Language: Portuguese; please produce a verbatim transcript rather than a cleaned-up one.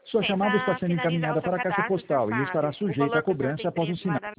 Sua chamada está Tenta sendo finalizar o encaminhada seu para a caixa cadastro, seu postal e estará Fábio. O sujeita valor a do seu cobrança após o tempo lá sinal. da